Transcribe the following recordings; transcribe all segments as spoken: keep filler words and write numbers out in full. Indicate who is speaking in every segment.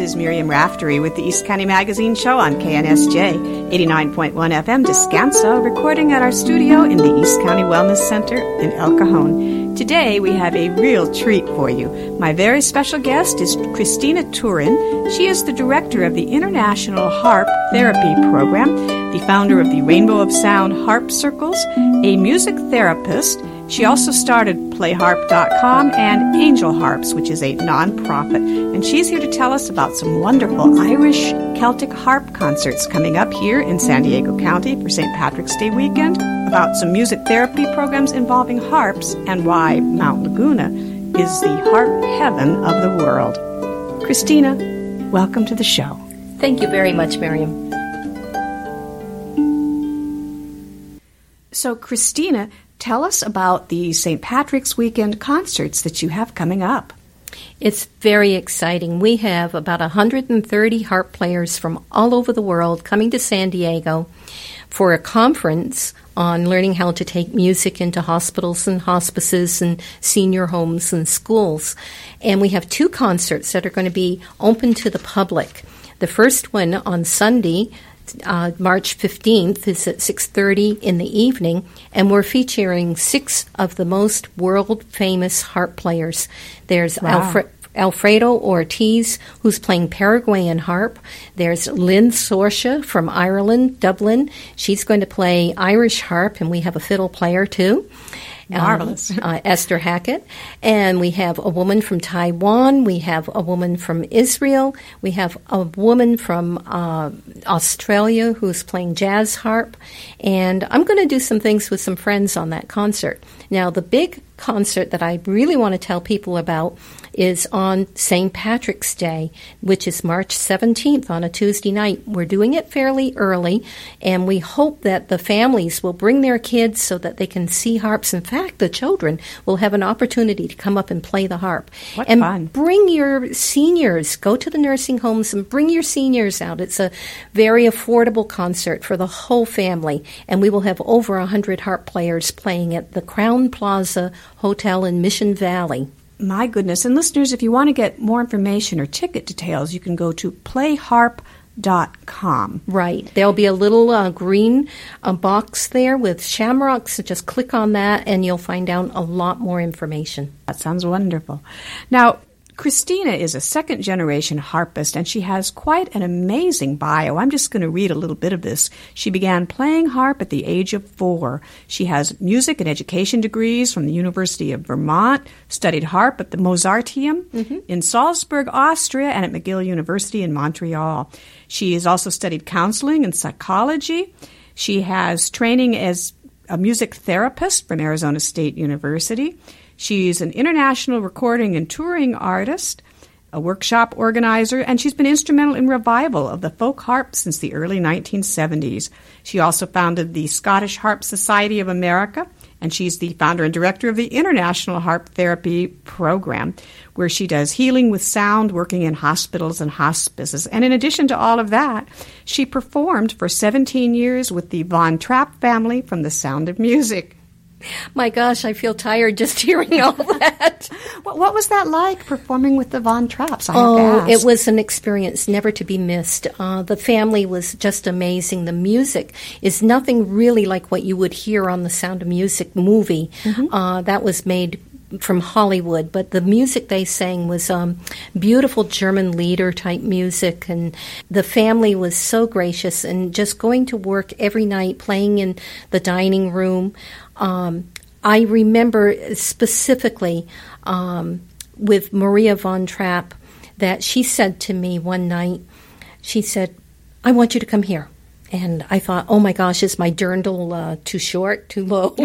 Speaker 1: is Miriam Raftery with the East County Magazine Show on K N S J, eighty-nine point one F M Descanso, recording at our studio in the East County Wellness Center in El Cajon. Today we have a real treat for you. My very special guest is Christina Turin. She is the director of the International Harp Therapy Program, the founder of the Rainbow of Sound Harp Circles, a music therapist. She also started play harp dot com and Angel Harps, which is a nonprofit. And she's here to tell us about some wonderful Irish Celtic harp concerts coming up here in San Diego County for Saint Patrick's Day weekend, about some music therapy programs involving harps, and why Mount Laguna is the harp heaven of the world. Christina, welcome to the show.
Speaker 2: Thank you very much, Miriam.
Speaker 1: So, Christina, tell us about the Saint Patrick's Weekend concerts that you have coming up.
Speaker 2: It's very exciting. We have about one hundred thirty harp players from all over the world coming to San Diego for a conference on learning how to take music into hospitals and hospices and senior homes and schools. And we have two concerts that are going to be open to the public. The first one on Sunday, Uh, March fifteenth, is at six thirty in the evening, and we're featuring six of the most world-famous harp players. There's
Speaker 1: wow.
Speaker 2: Alfred Alfredo Ortiz, who's playing Paraguayan harp. There's Lynn Sorsha from Ireland, Dublin. She's going to play Irish harp, and we have a fiddle player, too.
Speaker 1: Marvelous.
Speaker 2: Um, uh, Esther Hackett. And we have a woman from Taiwan. We have a woman from Israel. We have a woman from uh, Australia who's playing jazz harp. And I'm going to do some things with some friends on that concert. Now, the big concert that I really want to tell people about is on Saint Patrick's Day, which is March seventeenth on a Tuesday night. We're doing it fairly early, and we hope that the families will bring their kids so that they can see harps. In fact, the children will have an opportunity to come up and play the harp.
Speaker 1: What
Speaker 2: and
Speaker 1: fun.
Speaker 2: Bring your seniors. Go to the nursing homes and bring your seniors out. It's a very affordable concert for the whole family, and we will have over one hundred harp players playing at the Crown Plaza Hotel in Mission Valley.
Speaker 1: My goodness. And listeners, if you want to get more information or ticket details, you can go to play harp dot com.
Speaker 2: Right. There'll be a little uh, green uh, box there with shamrocks. So just click on that, and you'll find out a lot more information.
Speaker 1: That sounds wonderful. Now, Christina is a second-generation harpist, and she has quite an amazing bio. I'm just going to read a little bit of this. She began playing harp at the age of four. She has music and education degrees from the University of Vermont, studied harp at the Mozarteum mm-hmm. in Salzburg, Austria, and at McGill University in Montreal. She has also studied counseling and psychology. She has training as a music therapist from Arizona State University. She's an international recording and touring artist, a workshop organizer, and she's been instrumental in revival of the folk harp since the early nineteen seventies. She also founded the Scottish Harp Society of America, and she's the founder and director of the International Harp Therapy Program, where she does healing with sound, working in hospitals and hospices. And in addition to all of that, she performed for seventeen years with the Von Trapp family from The Sound of Music.
Speaker 2: My gosh, I feel tired just hearing all that.
Speaker 1: what, what was that like, performing with the Von Trapps? I
Speaker 2: oh,
Speaker 1: have to ask.
Speaker 2: It was an experience never to be missed. Uh, the family was just amazing. The music is nothing really like what you would hear on the Sound of Music movie. Mm-hmm. Uh, that was made from Hollywood, but the music they sang was um, beautiful German lieder type music, and the family was so gracious, and just going to work every night, playing in the dining room. Um, I remember specifically um, with Maria Von Trapp that she said to me one night, she said, "I want you to come here." And I thought, oh my gosh, is my dirndl uh, too short, too low?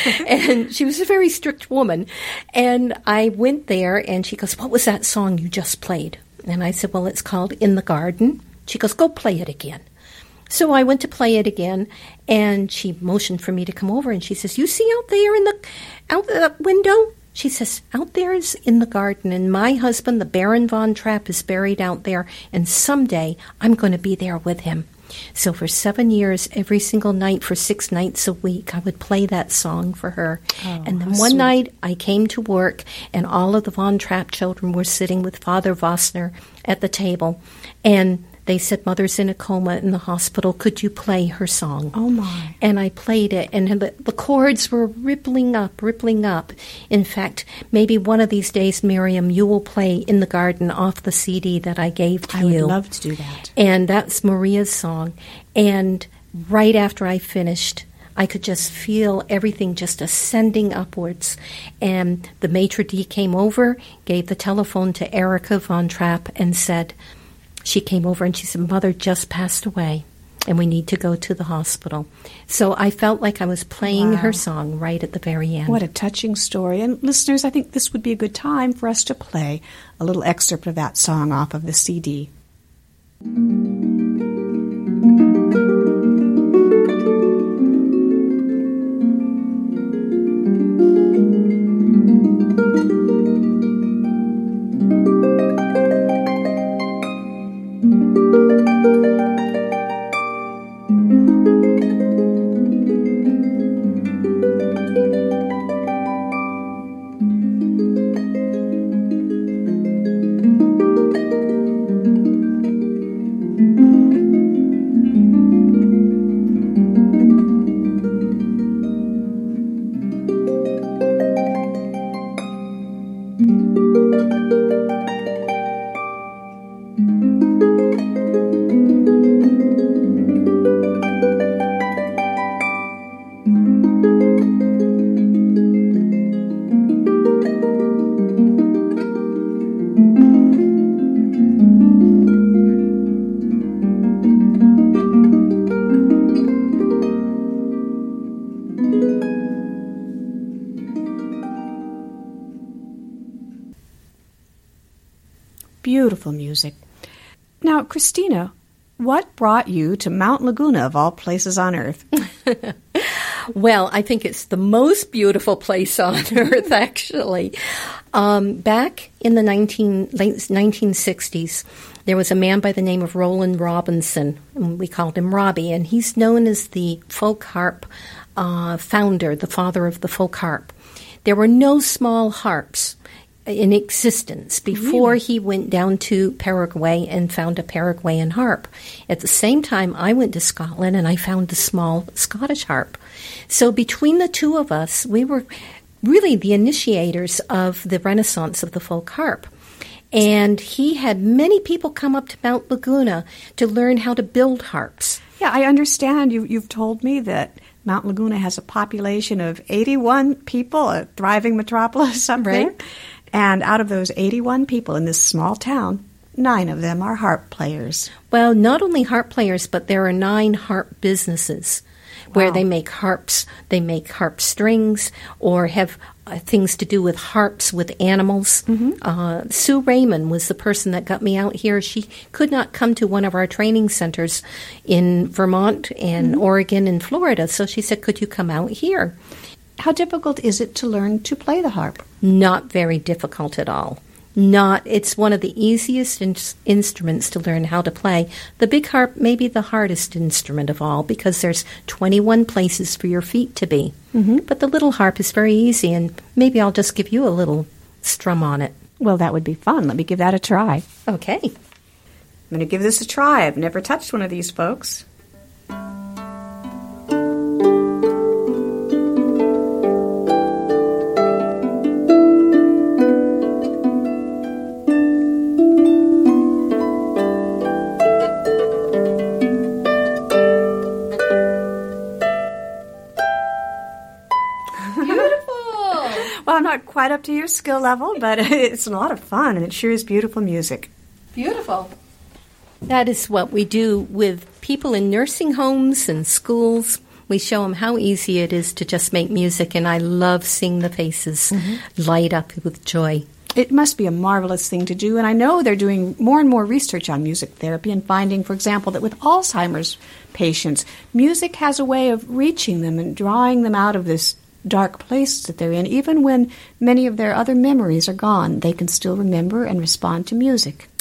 Speaker 2: And she was a very strict woman. And I went there, and she goes, "What was that song you just played?" And I said, "Well, it's called In the Garden." She goes, "Go play it again." So I went to play it again, and she motioned for me to come over, and she says, "You see out there in the out the window?" She says, "Out there is in the garden, and my husband, the Baron Von Trapp, is buried out there, and someday I'm going to be there with him." So for seven years, every single night for six nights a week, I would play that song for her.
Speaker 1: Oh,
Speaker 2: and then one
Speaker 1: sweet.
Speaker 2: night I came to work, and all of the Von Trapp children were sitting with Father Vossner at the table. And they said, Mother's in a coma in the hospital. Could you play her song?
Speaker 1: Oh, my.
Speaker 2: And I played it, and the, the chords were rippling up, rippling up. In fact, maybe one of these days, Miriam, you will play In the Garden off the C D that I gave to
Speaker 1: I
Speaker 2: you.
Speaker 1: would love to do that.
Speaker 2: And that's Maria's song. And right after I finished, I could just feel everything just ascending upwards. And the maitre d' came over, gave the telephone to Erica Von Trapp, and said, she came over and she said, Mother just passed away, and we need to go to the hospital. So I felt like I was playing
Speaker 1: Wow.
Speaker 2: her song right at the very end.
Speaker 1: What a touching story. And listeners, I think this would be a good time for us to play a little excerpt of that song off of the C D. Beautiful music. Now, Christina, what brought you to Mount Laguna, of all places on earth?
Speaker 2: Well, I think it's the most beautiful place on earth, actually. Um, back in the nineteen, late nineteen sixties, there was a man by the name of Roland Robinson, and we called him Robbie, and he's known as the folk harp uh, founder, the father of the folk harp. There were no small harps in existence before
Speaker 1: Really?
Speaker 2: he went down to Paraguay and found a Paraguayan harp. At the same time, I went to Scotland and I found the small Scottish harp. So between the two of us, we were really the initiators of the renaissance of the folk harp. And he had many people come up to Mount Laguna to learn how to build harps.
Speaker 1: Yeah, I understand. You, you've told me that Mount Laguna has a population of eighty-one people, a thriving metropolis up there.
Speaker 2: Right.
Speaker 1: And out of those eighty-one people in this small town, nine of them are harp players.
Speaker 2: Well, not only harp players, but there are nine harp businesses where
Speaker 1: Wow.
Speaker 2: they make harps, they make harp strings, or have uh, things to do with harps with animals.
Speaker 1: Mm-hmm.
Speaker 2: Uh, Sue Raymond was the person that got me out here. She could not come to one of our training centers in Vermont and
Speaker 1: Mm-hmm.
Speaker 2: Oregon and Florida, so she said, could you come out here?
Speaker 1: How difficult is it to learn to play the harp?
Speaker 2: Not very difficult at all. Not. It's one of the easiest in- instruments to learn how to play. The big harp may be the hardest instrument of all because there's twenty-one places for your feet to be.
Speaker 1: Mm-hmm.
Speaker 2: But the little harp is very easy, and maybe I'll just give you a little strum on it.
Speaker 1: Well, that would be fun. Let me give that a try.
Speaker 2: Okay.
Speaker 1: I'm going to give this a try. I've never touched one of these, folks. Well, I'm not quite up to your skill level, but it's a lot of fun, and it sure is beautiful music.
Speaker 2: Beautiful. That is what we do with people in nursing homes and schools. We show them how easy it is to just make music, and I love seeing the faces light up with joy.
Speaker 1: It must be a marvelous thing to do, and I know they're doing more and more research on music therapy and finding, for example, that with Alzheimer's patients, music has a way of reaching them and drawing them out of this dark place that they're in. Even when many of their other memories are gone, they can still remember and respond to music.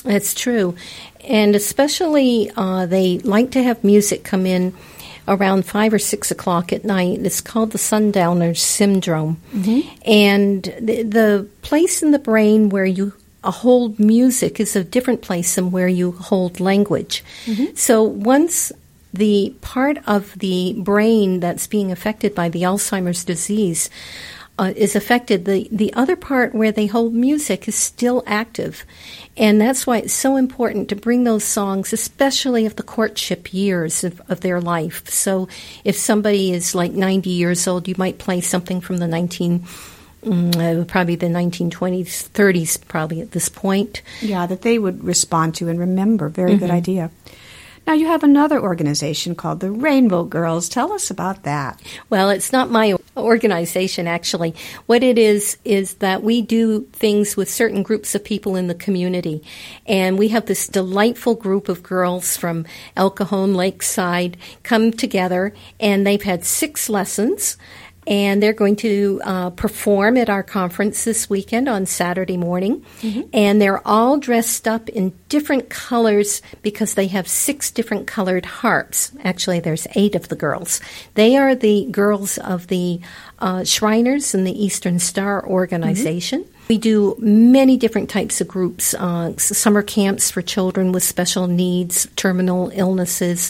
Speaker 2: It's true. And especially uh, they like to have music come in around five or six o'clock at night. It's called the Sundowner Syndrome. Mm-hmm. And the, the place in the brain where you hold music is a different place than where you hold language. Mm-hmm. So once the part of the brain that's being affected by the Alzheimer's disease uh, is affected, the, the other part where they hold music is still active. And that's why it's so important to bring those songs, especially of the courtship years of, of their life. So if somebody is like ninety years old, you might play something from the nineteen Mm, uh, probably the nineteen twenties, thirties, probably at this point.
Speaker 1: Yeah, that they would respond to and remember. Very mm-hmm. good idea. Now, you have another organization called the Rainbow Girls. Tell us about that.
Speaker 2: Well, it's not my organization, actually. What it is, is that we do things with certain groups of people in the community. And we have this delightful group of girls from El Cajon Lakeside come together, and they've had six lessons. And they're going to uh, perform at our conference this weekend on Saturday morning. Mm-hmm. And they're all dressed up in different colors because they have six different colored harps. Actually, there's eight of the girls. They are the girls of the uh, Shriners and the Eastern Star organization. Mm-hmm. We do many different types of groups, uh, summer camps for children with special needs, terminal illnesses.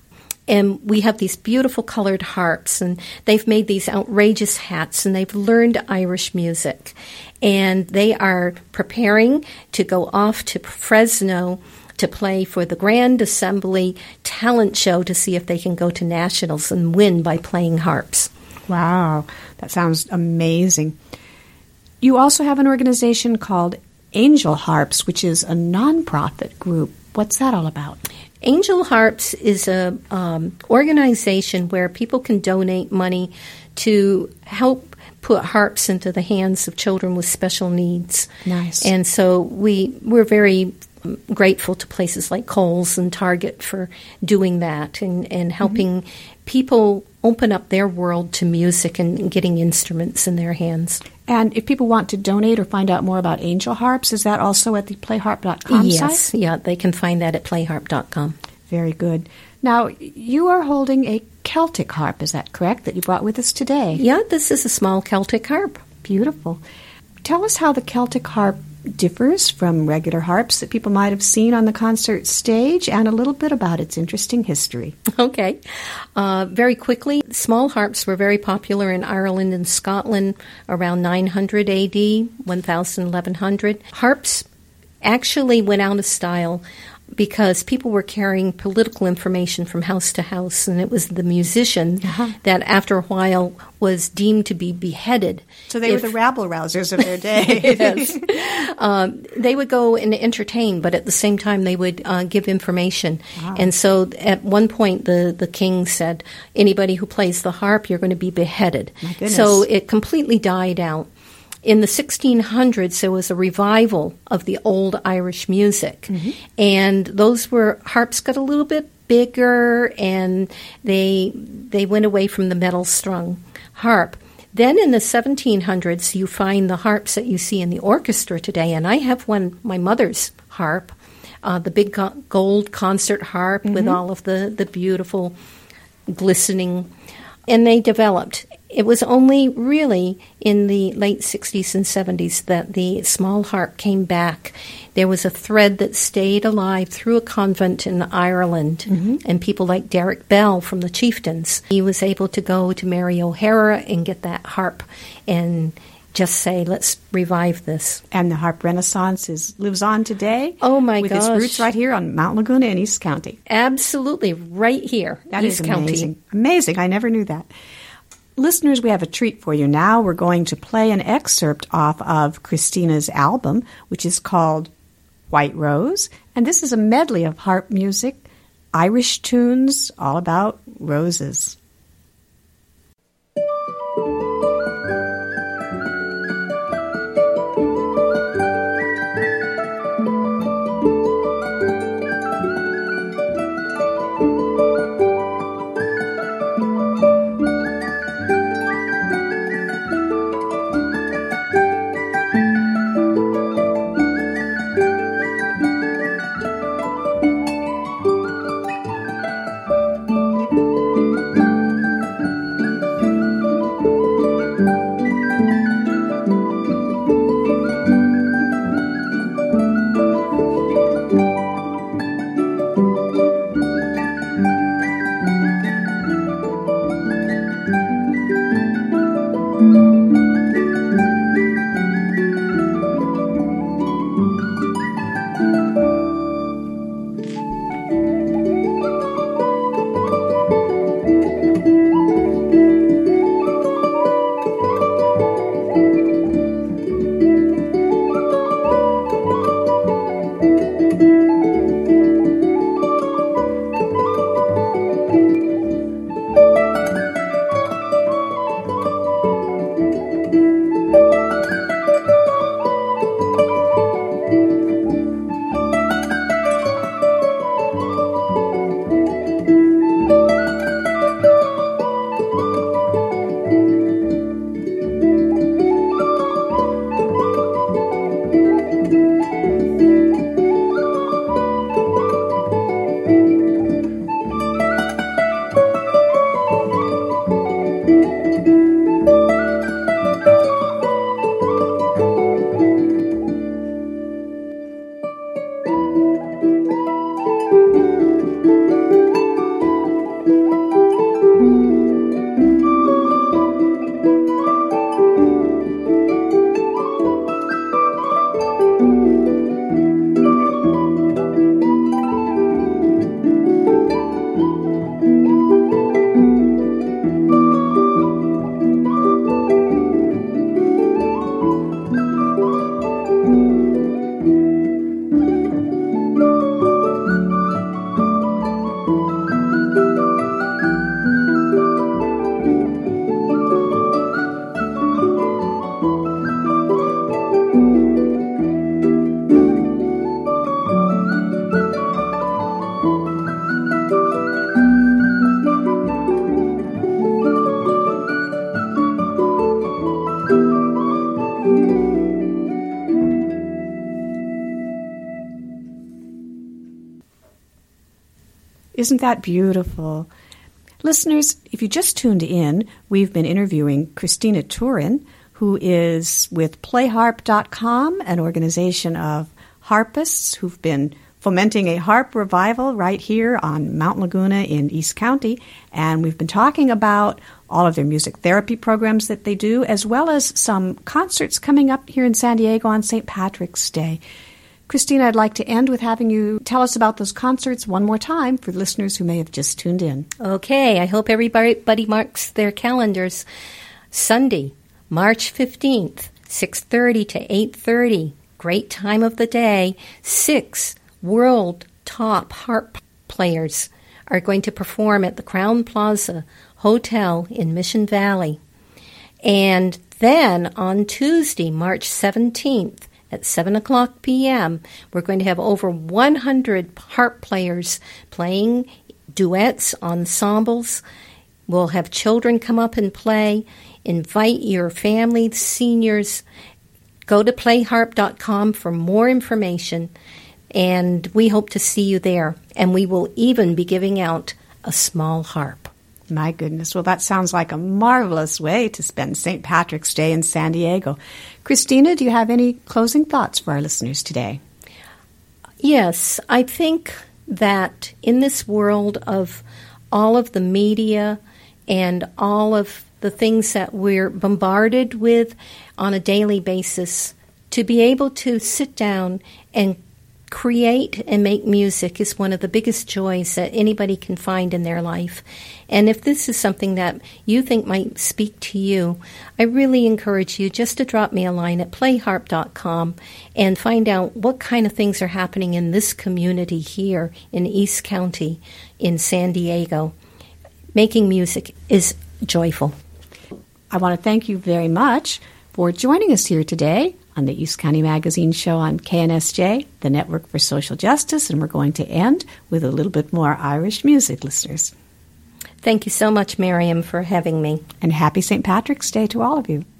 Speaker 2: And we have these beautiful colored harps, and they've made these outrageous hats, and they've learned Irish music. And they are preparing to go off to Fresno to play for the Grand Assembly talent show to see if they can go to nationals and win by playing harps.
Speaker 1: Wow, that sounds amazing. You also have an organization called Angel Harps, which is a nonprofit group. What's that all about?
Speaker 2: Angel Harps is a um, organization where people can donate money to help put harps into the hands of children with special needs.
Speaker 1: Nice.
Speaker 2: And so we, we're very grateful to places like Kohl's and Target for doing that and, and helping mm-hmm. people open up their world to music and getting instruments in their hands.
Speaker 1: And if people want to donate or find out more about Angel Harps, is that also at the play harp dot com
Speaker 2: yes,
Speaker 1: site?
Speaker 2: Yes, yeah, they can find that at play harp dot com.
Speaker 1: Very good. Now, you are holding a Celtic harp, is that correct, that you brought with us today?
Speaker 2: Yeah, this is a small Celtic harp.
Speaker 1: Beautiful. Tell us how the Celtic harp differs from regular harps that people might have seen on the concert stage, and a little bit about its interesting history.
Speaker 2: Okay. Uh, very quickly, small harps were very popular in Ireland and Scotland around nine hundred A D, one thousand, eleven hundred. Harps actually went out of style because people were carrying political information from house to house, and it was the musician uh-huh. that after a while was deemed to be beheaded.
Speaker 1: So they if, were the rabble-rousers of their day.
Speaker 2: Yes. Um, they would go and entertain, but at the same time they would uh, give information. Wow. And so at one point the, the king said, anybody who plays the harp, you're going to be beheaded.
Speaker 1: My goodness.
Speaker 2: So it completely died out. In the sixteen hundreds, there was a revival of the old Irish music, mm-hmm. and those were harps got a little bit bigger, and they they went away from the metal strung harp. Then in the seventeen hundreds, you find the harps that you see in the orchestra today, and I have one, my mother's harp, uh, the big go- gold concert harp mm-hmm. with all of the, the beautiful glistening, and they developed. It was only really in the late sixties and seventies that the small harp came back. There was a thread that stayed alive through a convent in Ireland, mm-hmm. and people like Derek Bell from the Chieftains. He was able to go to Mary O'Hara and get that harp and just say, let's revive this.
Speaker 1: And the harp renaissance is lives on today.
Speaker 2: Oh, my
Speaker 1: with
Speaker 2: gosh.
Speaker 1: With its roots right here on Mount Laguna in East County.
Speaker 2: Absolutely, right here,
Speaker 1: that
Speaker 2: East
Speaker 1: is
Speaker 2: County.
Speaker 1: Amazing. Amazing. I never knew that. Listeners, we have a treat for you now. We're going to play an excerpt off of Christina's album, which is called White Rose. And this is a medley of harp music, Irish tunes, all about roses. Isn't that beautiful? Listeners, if you just tuned in, we've been interviewing Christina Turin, who is with play harp dot com, an organization of harpists who've been fomenting a harp revival right here on Mount Laguna in East County. And we've been talking about all of their music therapy programs that they do, as well as some concerts coming up here in San Diego on Saint Patrick's Day. Christina, I'd like to end with having you tell us about those concerts one more time for listeners who may have just tuned in.
Speaker 2: Okay, I hope everybody marks their calendars. Sunday, March fifteenth, six thirty to eight thirty. Great time of the day. Six world top harp players are going to perform at the Crown Plaza Hotel in Mission Valley. And then on Tuesday, March seventeenth, at seven o'clock p.m., we're going to have over one hundred harp players playing duets, ensembles. We'll have children come up and play. Invite your family, seniors. Go to play harp dot com for more information, and we hope to see you there. And we will even be giving out a small harp.
Speaker 1: My goodness. Well, that sounds like a marvelous way to spend Saint Patrick's Day in San Diego. Christina, do you have any closing thoughts for our listeners today?
Speaker 2: Yes, I think that in this world of all of the media and all of the things that we're bombarded with on a daily basis, to be able to sit down and create and make music is one of the biggest joys that anybody can find in their life. And if this is something that you think might speak to you, I really encourage you just to drop me a line at play harp dot com and find out what kind of things are happening in this community here in East County in San Diego. Making music is joyful.
Speaker 1: I want to thank you very much for joining us here today on the East County Magazine Show on K N S J, the Network for Social Justice, and we're going to end with a little bit more Irish music, listeners.
Speaker 2: Thank you so much, Miriam, for having me.
Speaker 1: And happy Saint Patrick's Day to all of you.